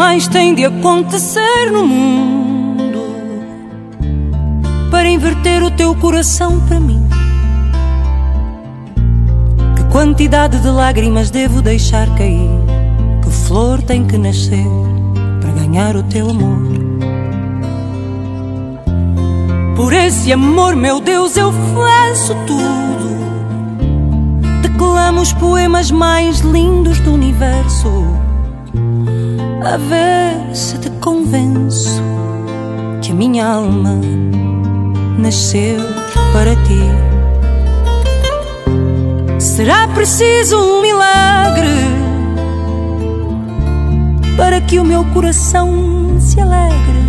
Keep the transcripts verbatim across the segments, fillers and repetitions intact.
mais tem de acontecer no mundo para inverter o teu coração para mim? Que quantidade de lágrimas devo deixar cair? Que flor tem que nascer para ganhar o teu amor? Por esse amor, meu Deus, eu faço tudo. Declamo os poemas mais lindos do universo, a ver se te convenço que a minha alma nasceu para ti. Será preciso um milagre para que o meu coração se alegre.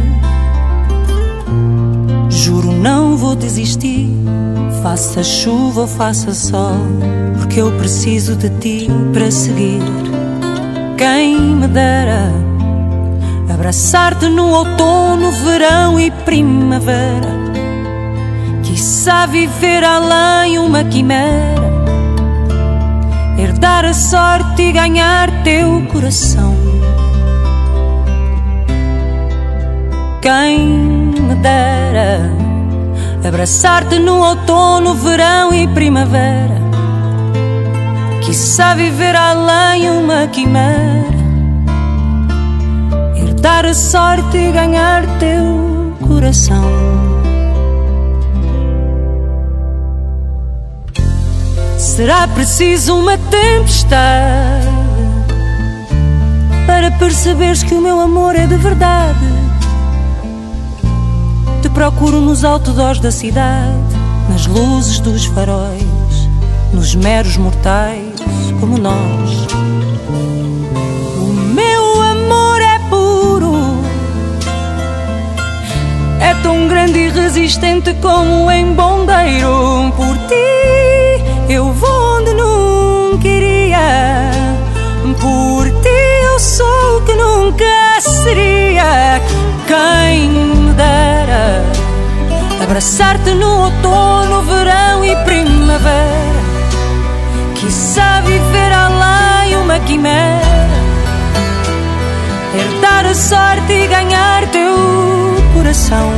Juro, não vou desistir, faça chuva ou faça sol, porque eu preciso de ti para seguir. Quem me dera abraçar-te no outono, verão e primavera, quiçá viver além uma quimera, herdar a sorte e ganhar teu coração. Quem me dera abraçar-te no outono, verão e primavera, quiçá viver além uma quimera, herdar a sorte e ganhar teu coração. Será preciso uma tempestade para perceberes que o meu amor é de verdade. Te procuro nos outdoors da cidade, nas luzes dos faróis, nos meros mortais como nós. O meu amor é puro, é tão grande e resistente como um embondeiro. Por ti eu vou onde nunca iria, por ti eu sou o que nunca seria. Quem me dera abraçar-te no outono, verão e primavera, quiçá viver além uma quimera, herdar a sorte e ganhar teu coração.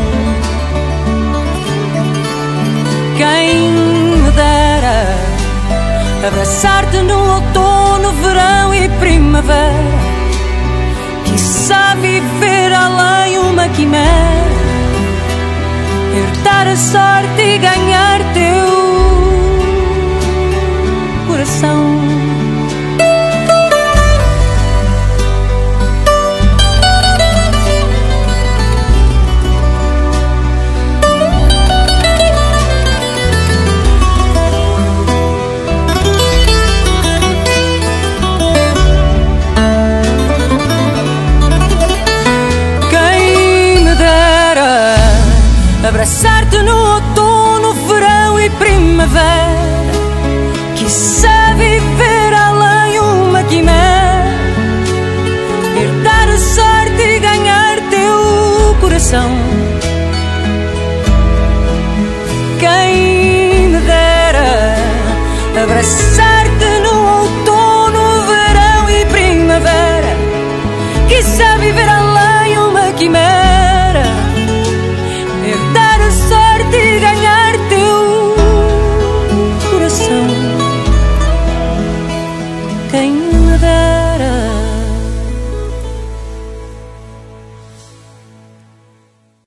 Quem me dera abraçar-te no outono, verão e primavera, quiçá viver além uma quimera, herdar a sorte e ganhar teu coração. Abraçar-te no outono, verão e primavera, quiçá viver além uma quimera, herdar a sorte e ganhar teu coração. Quem me dera abraçar-te no outono, verão e primavera, quiçá